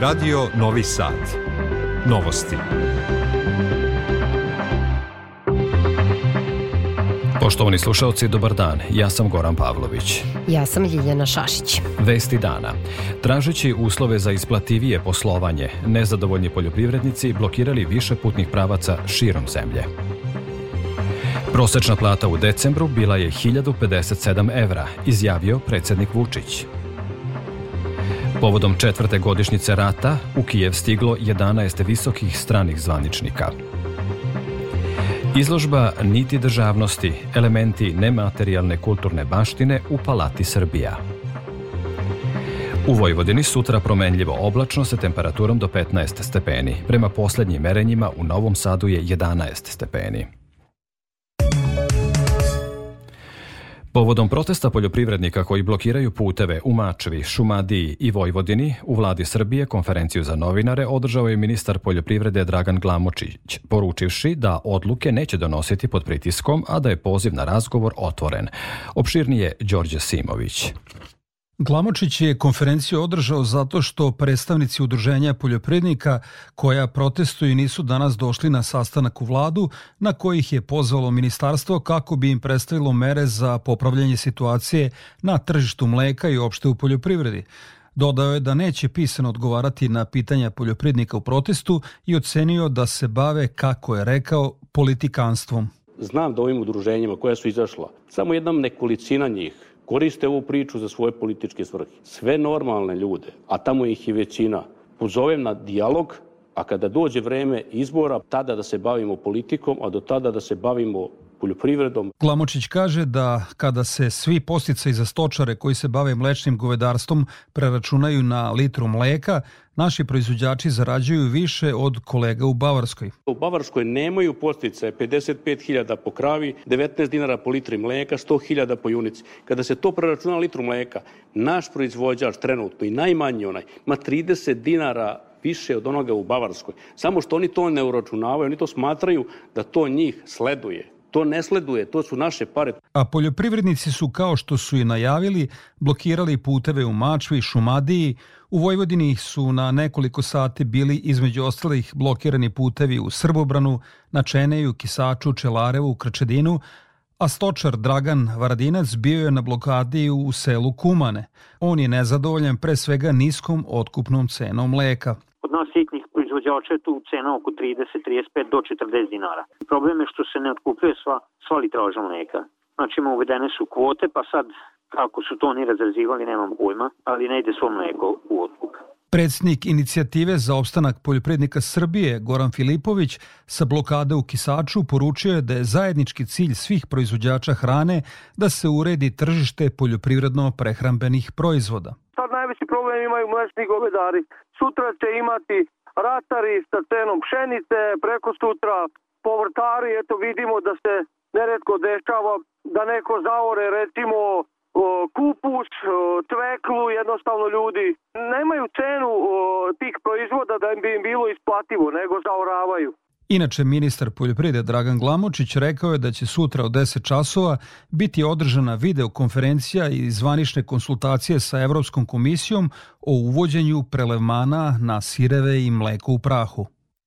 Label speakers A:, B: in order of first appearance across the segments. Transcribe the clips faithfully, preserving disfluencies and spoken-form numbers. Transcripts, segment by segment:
A: Radio Novi Sad. Novosti.
B: Poštovani slušalci, dobar dan. Ja sam Goran Pavlović.
C: Ja sam Ljiljana Šašić.
B: Vesti dana. Tražeći uslove za isplativije poslovanje, nezadovoljni poljoprivrednici blokirali više putnih pravaca širom zemlje. Prosečna plata u decembru bila je hiljadu pedeset sedam evra, izjavio predsjednik Vučić. Povodom četvrte godišnjice rata u Kijev stiglo jedanaest visokih stranih zvaničnika. Izložba Niti državnosti, elementi nematerijalne kulturne baštine u Palati Srbija. U Vojvodini sutra promenljivo oblačno sa temperaturom do petnaest stepeni. Prema posljednjim merenjima u Novom Sadu je jedanaest stepeni. Povodom protesta poljoprivrednika koji blokiraju puteve u Mačvi, Šumadiji i Vojvodini, u vladi Srbije konferenciju za novinare održao je ministar poljoprivrede Dragan Glamočić, poručivši da odluke neće donositi pod pritiskom, a da je poziv na razgovor otvoren. Opširnije Đorđe Simović.
D: Glamočić je konferenciju održao zato što predstavnici udruženja poljoprivrednika koja protestuju nisu danas došli na sastanak u vladu na kojih je pozvalo ministarstvo kako bi im predstavilo mere za popravljanje situacije na tržištu mleka i opšte u poljoprivredi. Dodao je da neće pisano odgovarati na pitanja poljoprivrednika u protestu i ocenio da se bave, kako je rekao, politikanstvom.
E: Znam da ovim udruženjima koja su izašla, samo jedna nekolicina njih koriste ovu priču za svoje političke svrhe. Sve normalne ljude, a tamo ih je većina, pozovem na dijalog, a kada dođe vreme izbora, tada da se bavimo politikom, a do tada da se bavimo poljoprivredom.
D: Glamočić kaže da kada se svi podsticaji za stočare koji se bave mlečnim govedarstvom preračunaju na litru mleka, naši proizvođači zarađuju više od kolega u Bavarskoj.
E: U Bavarskoj nemaju podsticaje pedeset pet hiljada po kravi, devetnaest dinara po litri mleka, sto hiljada po junici. Kada se to preračuna na litru mleka, naš proizvođač trenutno i najmanji onaj ima trideset dinara više od onoga u Bavarskoj. Samo što oni to ne uračunavaju, oni to smatraju da to njih sleduje. To ne sleduje, to su naše pare.
D: A poljoprivrednici su, kao što su i najavili, blokirali puteve u Mačvi, Šumadiji. U Vojvodini su na nekoliko sati bili između ostalih blokirani putevi u Srbobranu, na Čeneju, Kisaču, Čelarevu, Krčedinu, a stočar Dragan Varadinac bio je na blokadi u selu Kumane. On je nezadovoljan pre svega niskom otkupnom cenom mleka.
F: Od nas sitnih proizvođača je tu cena oko trideset, trideset pet do četrdeset dinara. Problem je što se ne otkupljuje sva, sva litraža mleka. Znači, uvedene su kvote, pa sad kako su to oni razrazivali, nemam pojma, ali ne ide svo mleko u otkup.
D: Predsjednik inicijative za opstanak poljoprivrednika Srbije, Goran Filipović, sa blokade u Kisaču poručio je da je zajednički cilj svih proizvođača hrane da se uredi tržište poljoprivredno-prehrambenih proizvoda.
G: Sad najveći problem imaju mlečni govedari. Sutra će imati ratari sa cenom pšenice, preko sutra povrtari. Eto, vidimo da se neretko dešava da neko zaore recimo kupus, tveklu, jednostavno ljudi nemaju cenu tih proizvoda da bi im bilo isplativo, nego zaoravaju.
D: Inače, ministar poljoprivrede Dragan Glamočić rekao je da će sutra od deset časova biti održana videokonferencija i zvanične konsultacije sa Evropskom komisijom o uvođenju prelevmana na sireve i mleko u prahu.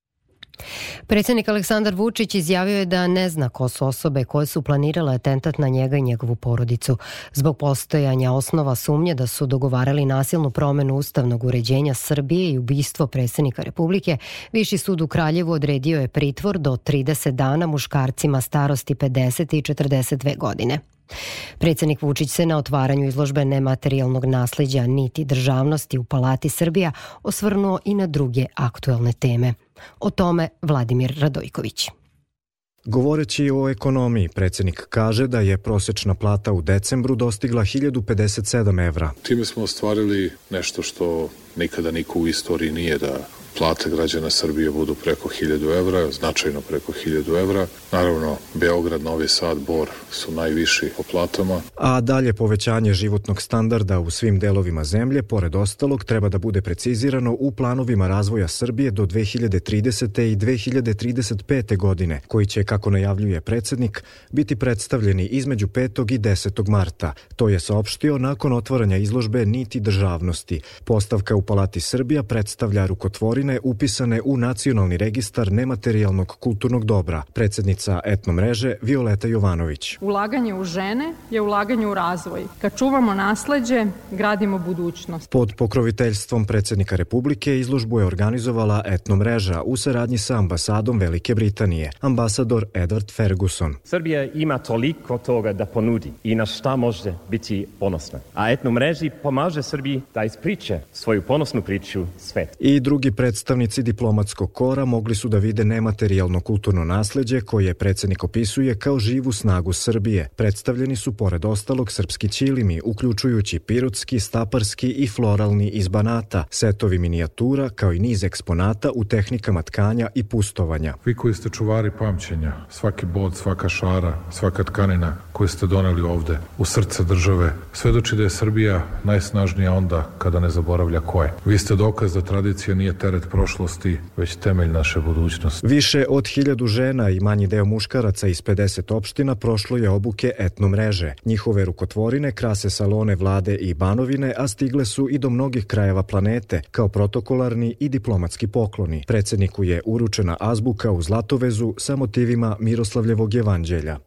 C: Predsjednik Aleksandar Vučić izjavio je da ne zna ko su osobe koje su planirale atentat na njega i njegovu porodicu. Zbog postojanja osnova sumnje da su dogovarali nasilnu promjenu ustavnog uređenja Srbije i ubistvo predsjednika Republike, Viši sud u Kraljevu odredio je pritvor do trideset dana muškarcima starosti pedeset i četrdeset dve godine. Predsjednik Vučić se na otvaranju izložbe nematerijalnog nasljeđa Niti državnosti u Palati Srbija osvrnuo i na druge aktuelne teme. O tome Vladimir Radojković.
H: Govoreći o ekonomiji, predsjednik kaže da je prosječna plata u decembru dostigla hiljadu pedeset sedam evra.
I: Time smo ostvarili nešto što nikada niko u istoriji nije da plate građana Srbije budu preko hiljadu evra, značajno preko hiljadu evra. Naravno, Beograd, Novi Sad, Bor su najviši po platama.
H: A dalje povećanje životnog standarda u svim delovima zemlje, pored ostalog, treba da bude precizirano u planovima razvoja Srbije do dve hiljade tridesete. i dve hiljade trideset pete. godine, koji će, kako najavljuje predsednik, biti predstavljeni između petog i desetog marta. To je saopštio nakon otvaranja izložbe Niti državnosti. Postavka u Palati Srbija predstavlja rukotvorine upisane u Nacionalni registar nematerijalnog kulturnog dobra. Predsednica etnomreže Violeta Jovanović.
J: Ulaganje u žene je ulaganje u razvoj. Kad čuvamo nasleđe, gradimo budućnost.
H: Pod pokroviteljstvom predsednika Republike izložbu je organizovala etnomreža u saradnji sa ambasadom Velike Britanije, ambasador Edward Ferguson.
K: Srbija ima toliko toga da ponudi i na šta može biti ponosna. A etnomreži pomaže Srbiji da ispriča svoju ponosnu priču svet.
H: I drugi predstavnici diplomatskog kora mogli su da vide nematerijalno kulturno nasleđe koje predsednik opisuje kao živu snagu Srbije. Predstavljeni su pored ostalog srpski ćilimi, uključujući pirotski, staparski i floralni iz Banata, setovi minijatura kao i niz eksponata u tehnikama tkanja i pustovanja.
I: Vi koji ste čuvari pamćenja, svaki bod, svaka šara, svaka tkanina koju ste doneli ovde u srce države, svedoči da je Srbija najsnažnija onda kada ne zaboravlja ko je. Vi ste dokaz da tradicija nije teret prošlosti, već temelj naše budućnosti.
H: Više od hiljadu žena i manji deo muškaraca iz pedeset opština prošlo je obuke etnomreže. Njihove rukotvorine krase salone Vlade i Banovine, a stigle su i do mnogih krajeva planete, kao protokolarni i diplomatski pokloni. Predsedniku je uručena azbuka u zlatovezu sa motivima Miroslavljevog jevanđelja.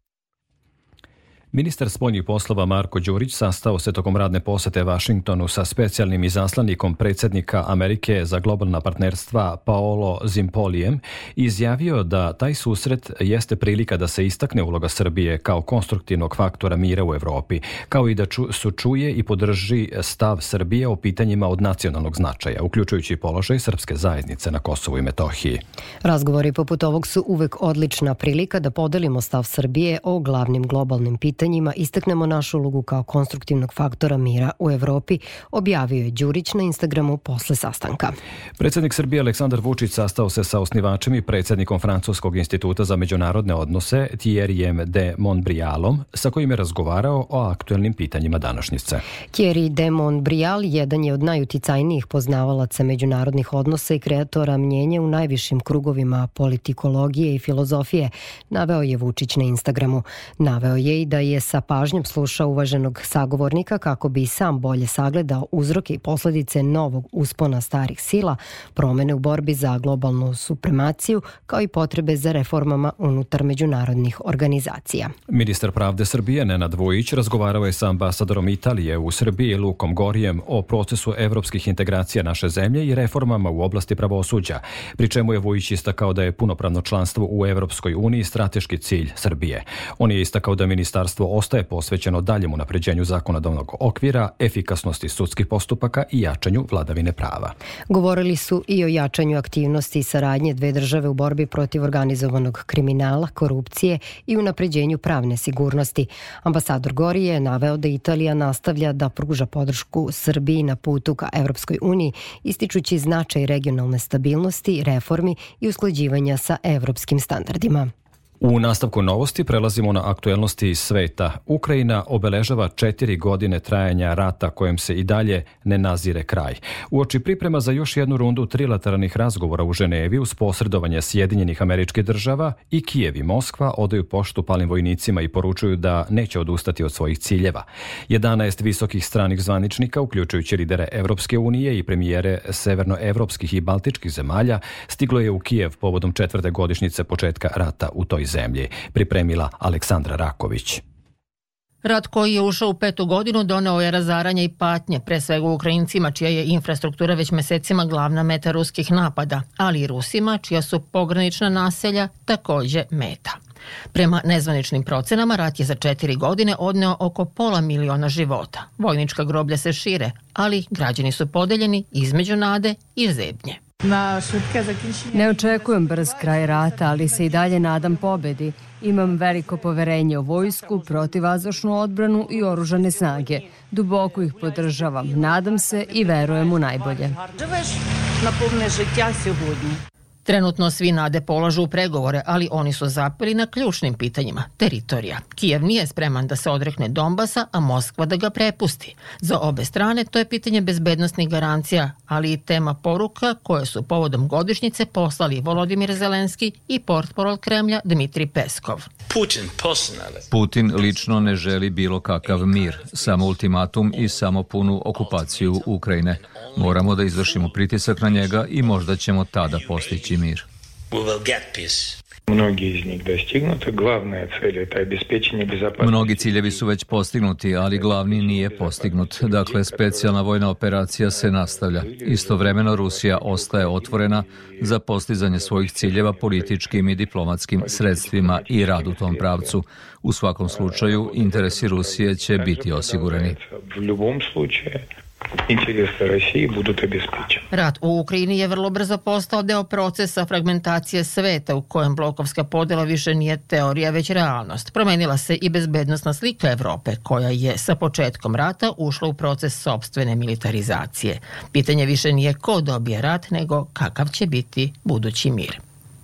B: Ministar spoljnih poslova Marko Đurić sastao se tokom radne posete Vašingtonu sa specijalnim izaslanikom predsjednika Amerike za globalna partnerstva Paolo Zimpolijem i izjavio da taj susret jeste prilika da se istakne uloga Srbije kao konstruktivnog faktora mira u Evropi, kao i da ču, su čuje i podrži stav Srbije o pitanjima od nacionalnog značaja, uključujući položaj srpske zajednice na Kosovu i Metohiji.
C: Razgovori poput ovog su uvek odlična prilika da podelimo stav Srbije o glavnim globalnim pitanjima pitanjima istaknemo našu ulogu kao konstruktivnog faktora mira u Evropi, objavio je Đurić na Instagramu posle sastanka.
B: Predsjednik Srbije Aleksandar Vučić sastao se sa osnivačem i predsjednikom Francuskog instituta za međunarodne odnose Thierryjem de Montbrialom, sa kojim je razgovarao o aktuelnim pitanjima današnjice.
C: Thierry de Montbrial jedan je od najuticajnijih poznavalaca međunarodnih odnosa i kreatora mnjenja u najvišim krugovima politikologije i filozofije, naveo je Vučić na Instagramu. Naveo je i da je sa pažnjom slušao uvaženog sagovornika kako bi sam bolje sagledao uzroke i posledice novog uspona starih sila, promene u borbi za globalnu supremaciju, kao i potrebe za reformama unutar međunarodnih organizacija.
B: Ministar pravde Srbije Nenad Vujić razgovarao je sa ambasadorom Italije u Srbiji Lukom Gorijem o procesu evropskih integracija naše zemlje i reformama u oblasti pravosuđa, pri čemu je Vujić istakao da je punopravno članstvo u Evropskoj uniji strateški cilj Srbije. On je istakao da ministarstvo ostaje posvećeno daljem unapređenju zakonodavnog okvira, efikasnosti sudskih postupaka i jačanju vladavine prava.
C: Govorili su i o jačanju aktivnosti i saradnje dve države u borbi protiv organizovanog kriminala, korupcije i unapređenju pravne sigurnosti. Ambasador Gori je naveo da Italija nastavlja da pruža podršku Srbiji na putu ka Evropskoj uniji, ističući značaj regionalne stabilnosti, reformi i usklađivanja sa evropskim standardima.
B: U nastavku novosti prelazimo na aktuelnosti iz sveta. Ukrajina obeležava četiri godine trajanja rata kojem se i dalje ne nazire kraj. Uoči priprema za još jednu rundu trilateralnih razgovora u Ženevi uz posredovanje Sjedinjenih Američkih Država i Kijev i Moskva odaju poštu palim vojnicima i poručuju da neće odustati od svojih ciljeva. jedanaest visokih stranih zvaničnika, uključujući lidere Evropske unije i premijere severnoevropskih i baltičkih zemalja, stiglo je u Kijev povodom četvrte godišnjice početka rata u toj zemlji, pripremila Aleksandra Raković.
L: Rat koji je ušao u petu godinu doneo je razaranje i patnje, pre svega Ukrajincima, čija je infrastruktura već mesecima glavna meta ruskih napada, ali i Rusima, čija su pogranična naselja takođe meta. Prema nezvaničnim procenama, rat je za četiri godine odneo oko pola miliona života. Vojnička groblja se šire, ali građani su podeljeni između nade i zebnje.
M: Ne očekujem brz kraj rata, ali se i dalje nadam pobedi. Imam veliko poverenje u vojsku, protivvazdušnu odbranu i oružane snage. Duboko ih podržavam, nadam se i verujem u najbolje.
N: наповне життя сьогодні.
L: Trenutno svi nade polažu u pregovore, ali oni su zapeli na ključnim pitanjima – teritorija. Kijev nije spreman da se odrekne Donbasa, a Moskva da ga prepusti. Za obe strane to je pitanje bezbednostnih garancija, ali i tema poruka koje su povodom godišnjice poslali Volodimir Zelenski i portparol Kremlja Dmitri Peskov.
O: Putin lično ne želi bilo kakav mir, samo ultimatum i samo punu okupaciju Ukrajine. Moramo da izvršimo pritisak na njega i možda ćemo tada postići mir. Mnogi ciljevi su već postignuti, ali glavni nije postignut. Dakle, specijalna vojna operacija se nastavlja. Istovremeno Rusija ostaje otvorena za postizanje svojih ciljeva političkim i diplomatskim sredstvima i rad u tom pravcu. U svakom slučaju, interesi Rusije će biti osigurani.
L: Rat u Ukrajini je vrlo brzo postao deo procesa fragmentacije sveta u kojem blokovska podela više nije teorija već realnost. Promenila se i bezbednosna slika Evrope koja je sa početkom rata ušla u proces sopstvene militarizacije. Pitanje više nije ko dobije rat, nego kakav će biti budući mir.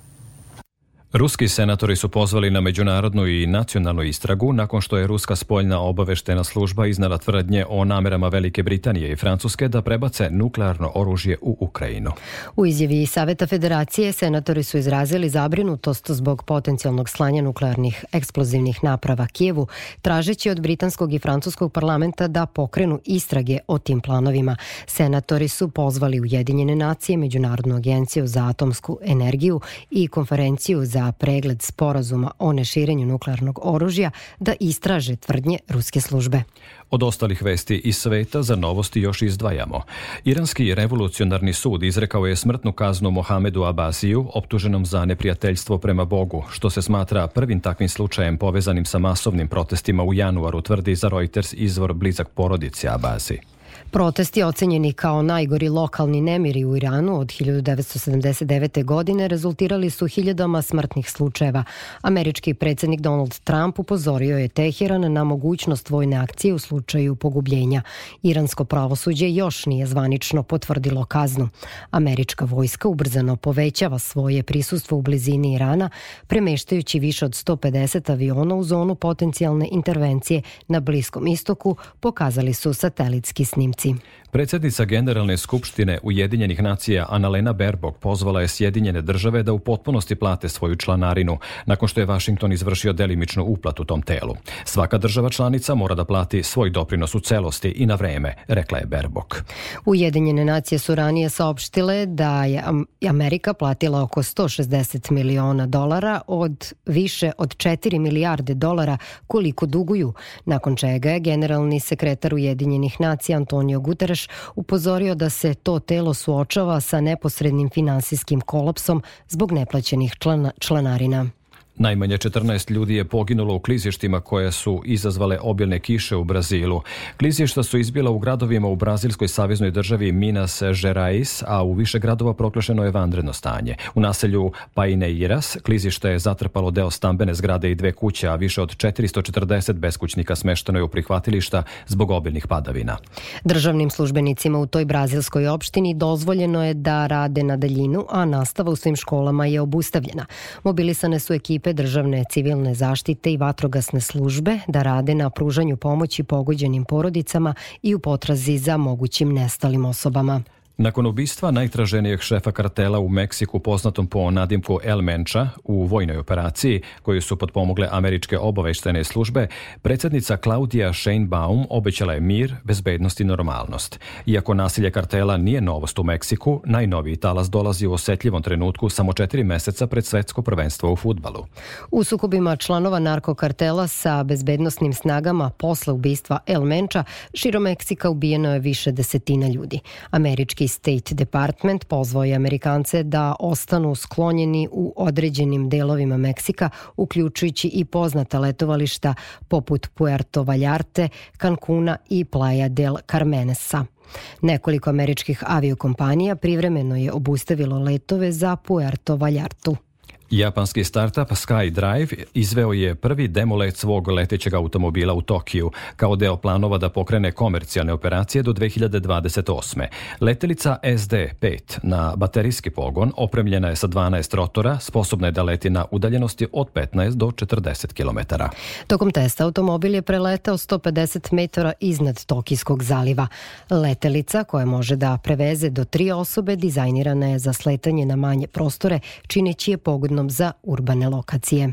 B: Ruski senatori su pozvali na međunarodnu i nacionalnu istragu nakon što je ruska spoljna obaveštena služba iznala tvrdnje o namerama Velike Britanije i Francuske da prebace nuklearno oružje u Ukrajinu.
C: U izjavi Saveta Federacije senatori su izrazili zabrinutost zbog potencijalnog slanja nuklearnih eksplozivnih naprava Kijevu, tražeći od britanskog i francuskog parlamenta da pokrenu istrage o tim planovima. Senatori su pozvali Ujedinjene nacije, Međunarodnu agenciju za atomsku energiju i konferenciju za pregled sporazuma o neširenju nuklearnog oružja da istraže tvrdnje ruske službe.
B: Od ostalih vesti iz sveta za novosti još izdvajamo. Iranski revolucionarni sud izrekao je smrtnu kaznu Mohamedu Abasiju, optuženom za neprijateljstvo prema Bogu, što se smatra prvim takvim slučajem povezanim sa masovnim protestima u januaru, tvrdi za Reuters izvor blizak porodici Abasi.
C: Protesti ocenjeni kao najgori lokalni nemiri u Iranu od hiljadu devetsto sedamdeset devete. godine rezultirali su hiljadama smrtnih slučajeva. Američki predsjednik Donald Trump upozorio je Teheran na mogućnost vojne akcije u slučaju pogubljenja. Iransko pravosuđe još nije zvanično potvrdilo kaznu. Američka vojska ubrzano povećava svoje prisustvo u blizini Irana, premeštajući više od sto pedeset aviona u zonu potencijalne intervencije na Bliskom istoku, pokazali su satelitski snimci.
B: Predsjednica Generalne skupštine Ujedinjenih nacija Annalena Baerbock pozvala je Sjedinjene države da u potpunosti plate svoju članarinu, nakon što je Washington izvršio delimičnu uplatu tom telu. Svaka država članica mora da plati svoj doprinos u celosti i na vreme, rekla je Baerbock.
C: Ujedinjene nacije su ranije saopštile da je Amerika platila oko sto šezdeset miliona dolara od više od četiri milijarde dolara koliko duguju, nakon čega je generalni sekretar Ujedinjenih nacija Antonio Guterres upozorio da se to telo suočava sa neposrednim finansijskim kolapsom zbog neplaćenih člana, članarina.
B: Najmanje četrnaest ljudi je poginulo u klizištima koje su izazvale obilne kiše u Brazilu. Klizišta su izbila u gradovima u brazilskoj saveznoj državi Minas Gerais, a u više gradova proglašeno je vanredno stanje. U naselju Paineiras klizište je zatrpalo deo stambene zgrade i dve kuće, a više od četiristo četrdeset beskućnika smešteno je u prihvatilišta zbog obilnih padavina.
C: Državnim službenicima u toj brazilskoj opštini dozvoljeno je da rade na daljinu, a nastava u svim školama je obustavljena. Mobilisane su ekipe državne civilne zaštite i vatrogasne službe da rade na pružanju pomoći pogođenim porodicama i u potrazi za mogućim nestalim osobama.
B: Nakon ubistva najtraženijeg šefa kartela u Meksiku poznatom po nadimku El Mencha u vojnoj operaciji koju su potpomogle američke obaveštajne službe, predsjednica Claudia Sheinbaum obećala je mir, bezbednost i normalnost. Iako nasilje kartela nije novost u Meksiku, najnoviji talas dolazi u osetljivom trenutku samo četiri meseca pred svetsko prvenstvo u fudbalu.
C: U sukobima članova narkokartela sa bezbednosnim snagama posle ubistva El Mencha širom Meksika ubijeno je više desetina ljudi. Američki State Department pozvao je Amerikance da ostanu sklonjeni u određenim delovima Meksika, uključujući i poznata letovališta poput Puerto Vallarta, Cancuna i Playa del Carmenesa. Nekoliko američkih aviokompanija privremeno je obustavilo letove za Puerto Vallartu.
B: Japanski startup SkyDrive izveo je prvi demo let svog letećeg automobila u Tokiju, kao deo planova da pokrene komercijalne operacije do dve hiljade dvadeset osme. Letelica S D pet na baterijski pogon opremljena je sa dvanaest rotora, sposobna je da leti na udaljenosti od petnaest do četrdeset kilometara.
C: Tokom testa automobil je preletao sto pedeset metara iznad Tokijskog zaliva. Letelica, koja može da preveze do tri osobe, dizajnirana je za sletanje na manje prostore, čineći je pogodnom za urbane lokacije.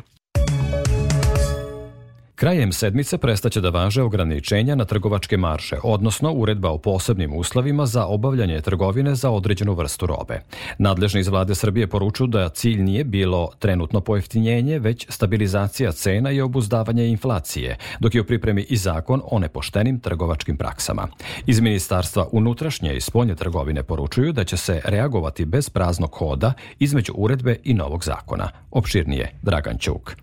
B: Krajem sedmice prestaće da važe ograničenja na trgovačke marže, odnosno uredba o posebnim uslovima za obavljanje trgovine za određenu vrstu robe. Nadležni iz vlade Srbije poručuju da cilj nije bilo trenutno pojeftinjenje, već stabilizacija cena i obuzdavanje inflacije, dok je u pripremi i zakon o nepoštenim trgovačkim praksama. Iz Ministarstva unutrašnje i spoljne trgovine poručuju da će se reagovati bez praznog hoda između uredbe i novog zakona. Opširnije Dragan Ćuk.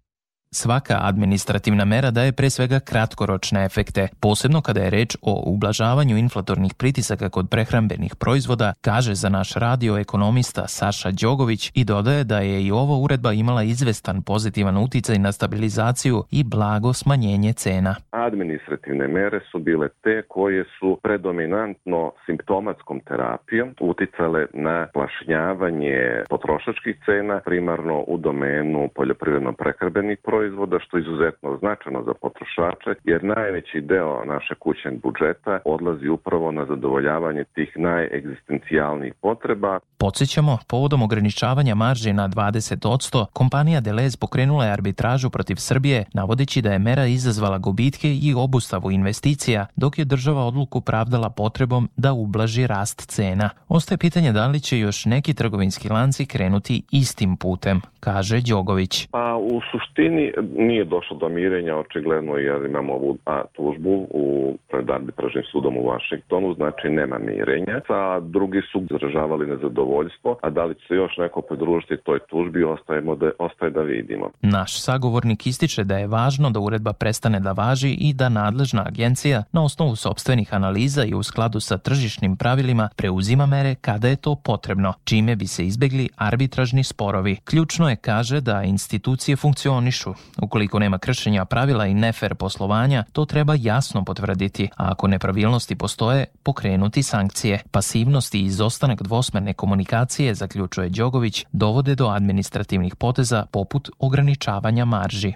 P: Svaka administrativna mera daje pre svega kratkoročne efekte, posebno kada je reč o ublažavanju inflatornih pritisaka kod prehrambenih proizvoda, kaže za naš radio ekonomista Saša Đogović i dodaje da je i ova uredba imala izvestan pozitivan uticaj na stabilizaciju i blago smanjenje cena.
Q: Administrativne mere su bile te koje su predominantno simptomatskom terapijom uticale na plašnjavanje potrošačkih cena, primarno u domenu poljoprivredno-prehrambenih proizvoda, proizvoda, što je izuzetno značajno za potrošače, jer najveći deo naše kućnog budžeta odlazi upravo na zadovoljavanje tih najegzistencijalnijih potreba.
P: Podsjećamo, povodom ograničavanja marži na dvadeset posto, kompanija Delez pokrenula je arbitražu protiv Srbije, navodeći da je mera izazvala gubitke i obustavu investicija, dok je država odluku pravdala potrebom da ublaži rast cena. Ostaje pitanje da li će još neki trgovinski lanci krenuti istim putem, kaže Đogović.
Q: Pa u suštini nije došlo do mirenja, očigledno, jer imamo ovu a, tužbu u, pred arbitražnim sudom u Vašingtonu, znači nema mirenja. A drugi su izražavali nezadovoljstvo, a da li će se još neko pridružiti toj tužbi, ostajemo da, ostaje da vidimo.
P: Naš sagovornik ističe da je važno da uredba prestane da važi i da nadležna agencija na osnovu sopstvenih analiza i u skladu sa tržišnim pravilima preuzima mere kada je to potrebno, čime bi se izbegli arbitražni sporovi. Ključno je, kaže, da institucije funkcionišu. Ukoliko nema kršenja pravila i nefer poslovanja, to treba jasno potvrditi, a ako nepravilnosti postoje, pokrenuti sankcije. Pasivnost i izostanak dvosmerne komunikacije, zaključuje Đogović, dovode do administrativnih poteza poput ograničavanja marži.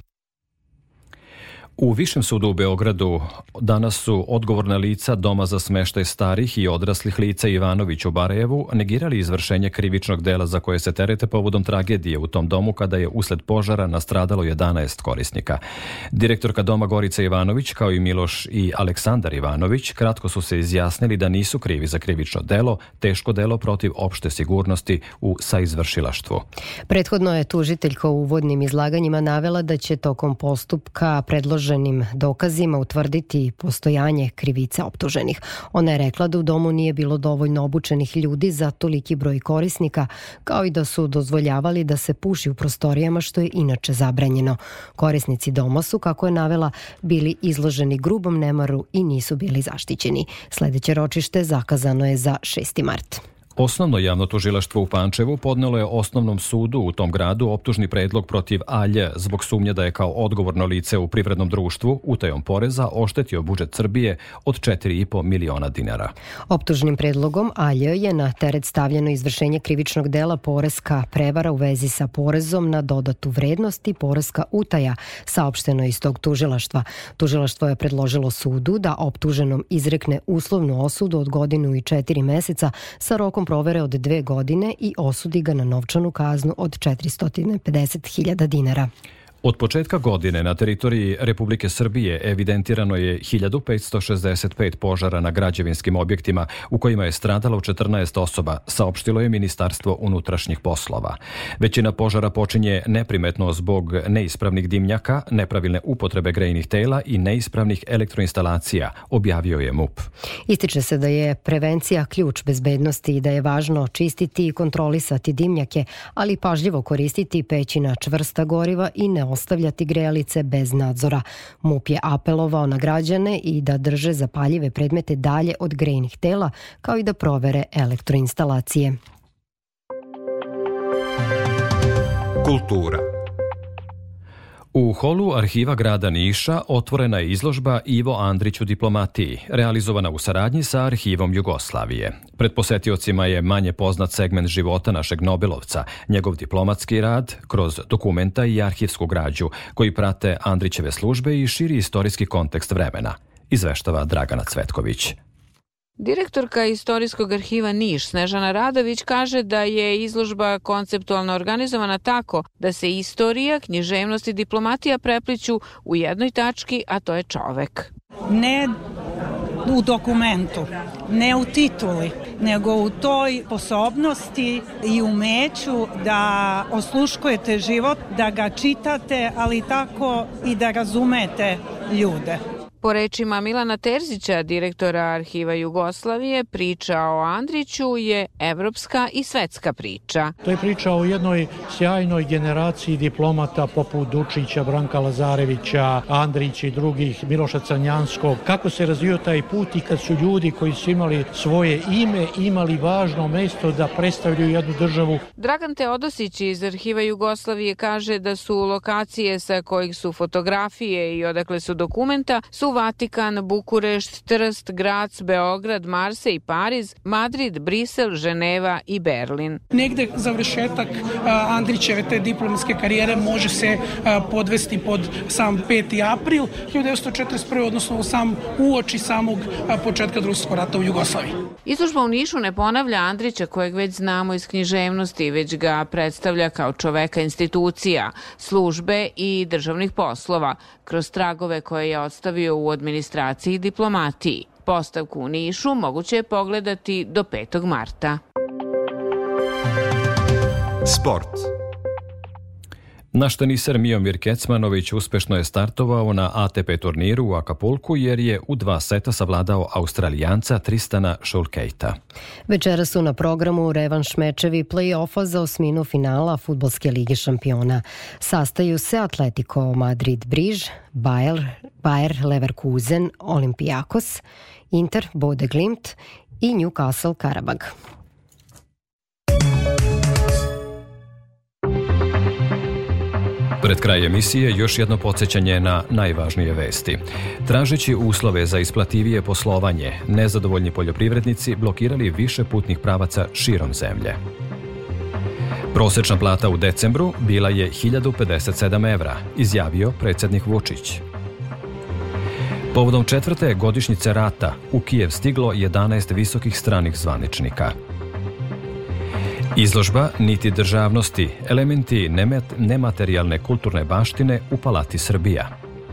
B: U Višem sudu u Beogradu danas su odgovorna lica Doma za smeštaj starih i odraslih lica Ivanović u Barajevu negirali izvršenje krivičnog dela za koje se terete povodom tragedije u tom domu kada je usled požara nastradalo jedanaest korisnika. Direktorka Doma Gorica Ivanović, kao i Miloš i Aleksandar Ivanović, kratko su se izjasnili da nisu krivi za krivično delo, teško delo protiv opšte sigurnosti u saizvršilaštvu.
C: Prethodno je tužiteljka u uvodnim izlaganjima navela da će tokom postupka predloženim dokazima utvrditi postojanje krivice optuženih. Ona je rekla da u domu nije bilo dovoljno obučenih ljudi za toliki broj korisnika, kao i da su dozvoljavali da se puši u prostorijama, što je inače zabranjeno. Korisnici doma su, kako je navela, bili izloženi grubom nemaru i nisu bili zaštićeni. Sledeće ročište zakazano je za šesti mart.
B: Osnovno javno tužilaštvo u Pančevu podnelo je osnovnom sudu u tom gradu optužni predlog protiv A Lj zbog sumnje da je kao odgovorno lice u privrednom društvu utajom poreza oštetio budžet Srbije od četiri i po miliona dinara.
C: Optužnim predlogom A Lj je na teret stavljeno izvršenje krivičnog dela poreska prevara u vezi sa porezom na dodatu vrednost i poreska utaja, saopšteno iz tog tužilaštva. Tužilaštvo je predložilo sudu da optuženom izrekne uslovnu osudu od godinu i četiri meseca sa rokom provere od dve godine i osudi ga na novčanu kaznu od četiristo pedeset hiljada dinara.
B: Od početka godine na teritoriji Republike Srbije evidentirano je hiljadu petsto šezdeset pet požara na građevinskim objektima u kojima je stradalo četrnaest osoba, saopštilo je Ministarstvo unutrašnjih poslova. Većina požara počinje neprimetno zbog neispravnih dimnjaka, nepravilne upotrebe grejnih tela i neispravnih elektroinstalacija, objavio je M U P.
C: Ističe se da je prevencija ključ bezbednosti i da je važno čistiti i kontrolisati dimnjake, ali pažljivo koristiti peći na čvrsta goriva i ne ostavljati grejalice bez nadzora. M U P je apelovao na građane i da drže zapaljive predmete dalje od grejnih tela, kao i da provere elektroinstalacije.
A: Kultura. U holu Arhiva grada Niša otvorena je izložba Ivo Andrić u diplomatiji, realizovana u saradnji sa Arhivom Jugoslavije. Pred posetiocima je manje poznat segment života našeg Nobelovca, njegov diplomatski rad kroz dokumenta i arhivsku građu, koji prate Andrićeve službe i širi istorijski kontekst vremena, izveštava Dragana Cvetković.
R: Direktorka Istorijskog arhiva Niš Snežana Radović kaže da je izložba konceptualno organizovana tako da se istorija, književnost i diplomatija prepliću u jednoj tački, a to je čovek.
S: Ne u dokumentu, ne u tituli, nego u toj sposobnosti i umeću da osluškujete život, da ga čitate, ali tako i da razumete ljude.
R: Po rečima Milana Terzića, direktora Arhiva Jugoslavije, priča o Andriću je evropska i svetska priča.
T: To je priča o jednoj sjajnoj generaciji diplomata poput Dučića, Branka Lazarevića, Andrića i drugih, Miloša Crnjanskog. Kako se razvio taj put i kad su ljudi koji su imali svoje ime, imali važno mesto da predstavljaju jednu državu.
R: Dragan Teodosić iz Arhiva Jugoslavije kaže da su lokacije sa kojih su fotografije i odakle su dokumenta su Vatikan, Bukurešt, Trst, Grac, Beograd, Marsej, Pariz, Madrid, Brisel, Ženeva i Berlin.
U: Negde završetak Andrićeve te diplomatske karijere može se podvesti pod sam peti april hiljadu devetsto četrdeset prve. odnosno sam uoči samog početka Drugog rata u Jugoslaviji.
R: Izložba u Nišu ne ponavlja Andrića kojeg već znamo iz književnosti, već ga predstavlja kao čoveka institucija, službe i državnih poslova, kroz tragove koje je ostavio u administraciji i diplomatiji. Postavku u Nišu moguće je pogledati do petog marta.
A: Sport. Naš teniser Miomir Kecmanović uspešno je startovao na A T P turniru u Akapulku jer je u dva seta savladao Australijanca Tristana Shulkeita.
C: Večera su na programu revanš mečevi play-offa za osminu finala Fudbalske lige šampiona. Sastaju se Atletico Madrid Briž, Bayer, Bayer Leverkusen, Olympiakos, Inter Bode Glimt i Newcastle Karabag.
B: Pred kraj emisije još jedno podsjećanje na najvažnije vesti. Tražeći uslove za isplativije poslovanje, nezadovoljni poljoprivrednici blokirali više putnih pravaca širom zemlje. Prosečna plata u decembru bila je hiljadu pedeset sedam evra, izjavio predsjednik Vučić. Povodom četvrte godišnjice rata u Kijev stiglo jedanaest visokih stranih zvaničnika. Izložba Niti državnosti, elementi nematerijalne kulturne baštine u Palati Srbija.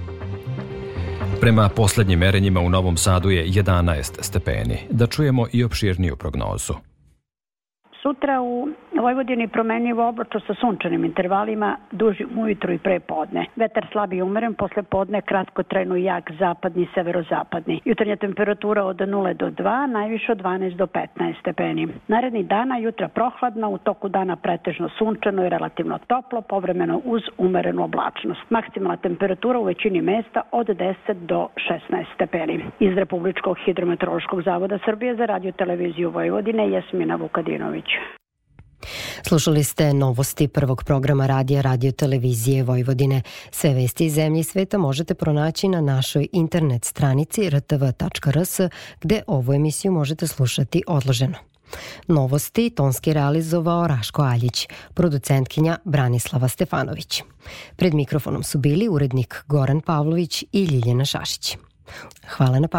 B: Prema posljednjim merenjima u Novom Sadu je jedanaest stepeni. Da čujemo i opširniju prognozu.
V: Sutra u Vojvodini promenljivo oblačno sa sunčanim intervalima, dužim ujutru i pre podne. Vetar slab i umeren, posle podne kratkotrajno jak zapadni i severozapadni. Jutarnja temperatura od nula do dva, najviše od dvanaest do petnaest stepeni. Narednih dana jutra prohladno, u toku dana pretežno sunčano i relativno toplo, povremeno uz umerenu oblačnost. Maksimalna temperatura u većini mesta od deset do šesnaest stepeni. Iz Republičkog hidrometeorološkog zavoda Srbije za radio televiziju Vojvodine, Jasmina Vukadinović.
C: Slušali ste novosti prvog programa radija Radio televizije Vojvodine. Sve vesti iz zemlje i sveta možete pronaći na našoj internet stranici r t v tačka r s, gde ovu emisiju možete slušati odloženo. Novosti tonski realizovao Raško Aljić, producentkinja Branislava Stefanović. Pred mikrofonom su bili urednik Goran Pavlović i Ljiljana Šašić. Hvala na pažnji.